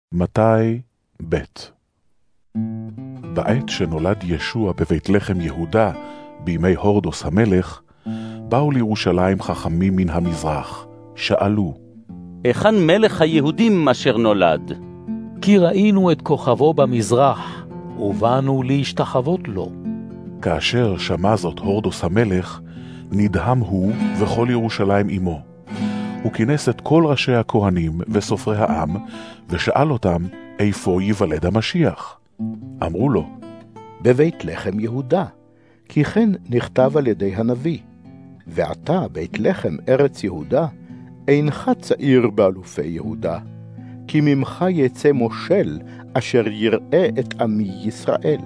מתי ב' בעת שנולד ישוע בבית לחם יהודה בימי הורדוס המלך, באו לירושלים חכמים מן המזרח, שאלו, היכן מלך היהודים אשר נולד? כי ראינו את כוכבו במזרח, ובאנו להשתחוות לו. כאשר שמע זאת הורדוס המלך, נדהם הוא וכל ירושלים עמו. הוא כינס את כל ראשי הכהנים וסופרי העם, ושאל אותם איפה ייוולד המשיח. אמרו לו, בבית לחם יהודה, כי כן נכתב על ידי הנביא. ועתה בית לחם ארץ יהודה, אינך צעיר באלופי יהודה, כי ממך יצא מושל אשר יראה את עמי ישראל.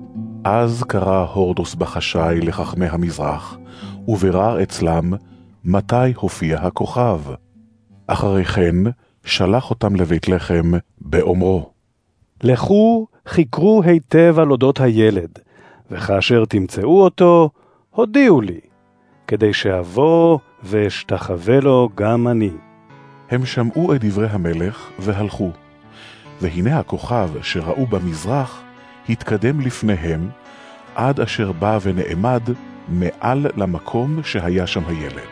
אז קרא הורדוס בחשאי לחכמי המזרח, וברר אצלם מתי הופיע הכוכב. אחרי כן שלח אותם לבית לחם באומרו, לכו חקרו היטב על אודות הילד, וכאשר תמצאו אותו, הודיעו לי, כדי שאבוא ואשתחווה לו גם אני. הם שמעו את דברי המלך והלכו, והנה הכוכב שראו במזרח התקדם לפניהם, עד אשר בא ונעמד מעל למקום שהיה שם הילד.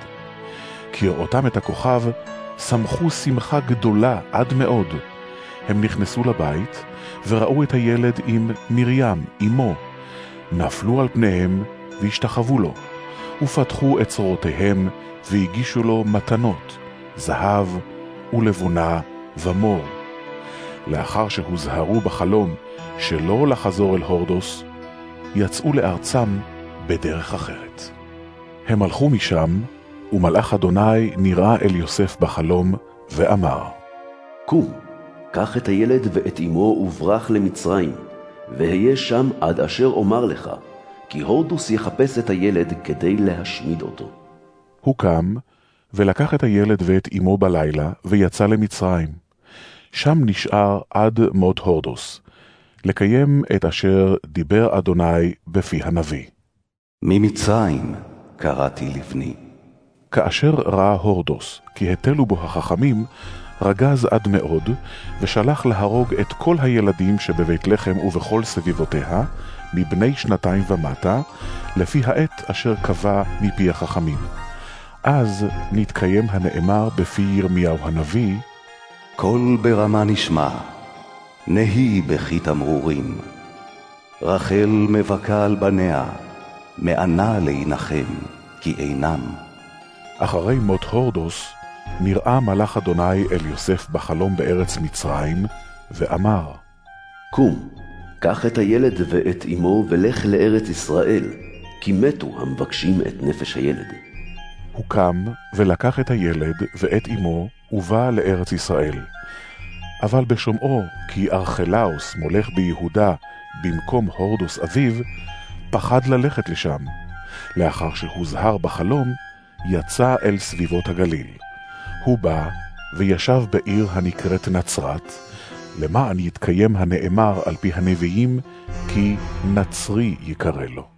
כראותם את הכוכב, שמחו שמחה גדולה עד מאוד. הם נכנסו לבית, וראו את הילד עם מרים, אמו. נפלו על פניהם, והשתחוו לו, ופתחו את צרותיהם, והגישו לו מתנות, זהב ולבונה ומור. לאחר שהוזהרו בחלום שלא לחזור אל הורדוס, יצאו לארצם בדרך אחרת. הם הלכו משם, ומלאך אדוני נראה אל יוסף בחלום, ואמר, קום, קח את הילד ואת אמו וברח למצרים, והיה שם עד אשר אומר לך, כי הורדוס יחפש את הילד כדי להשמיד אותו. הוא קם, ולקח את הילד ואת אמו בלילה, ויצא למצרים. שם נשאר עד מות הורדוס, לקיים את אשר דיבר אדוני בפי הנביא. ממצרים קראתי לבני. כאשר ראה הורדוס, כי התלו בו החכמים, רגז עד מאוד, ושלח להרוג את כל הילדים שבבית לחם ובכל סביבותיה, מבני 2 ומטה, לפי העת אשר קבע מפי החכמים. אז נתקיים הנאמר בפי ירמיהו הנביא, קול ברמה נשמע, נהי בכי תמרורים. רחל מבכה על בניה, מענה להנחם, כי אינם. אחרי מות הורדוס, נראה מלאך אדוני אל יוסף בחלום בארץ מצרים, ואמר, קום, קח את הילד ואת אמו ולך לארץ ישראל, כי מתו המבקשים את נפש הילד. הוא קם ולקח את הילד ואת אמו ובא לארץ ישראל. אבל בשומעו כי ארכלאוס מולך ביהודה במקום הורדוס אביו, פחד ללכת לשם. לאחר שהוזהר בחלום, יצא אל סביבות הגליל. הוא בא וישב בעיר הנקראת נצרת, למען יתקיים הנאמר על פי הנביאים, כי נצרי יקרא לו.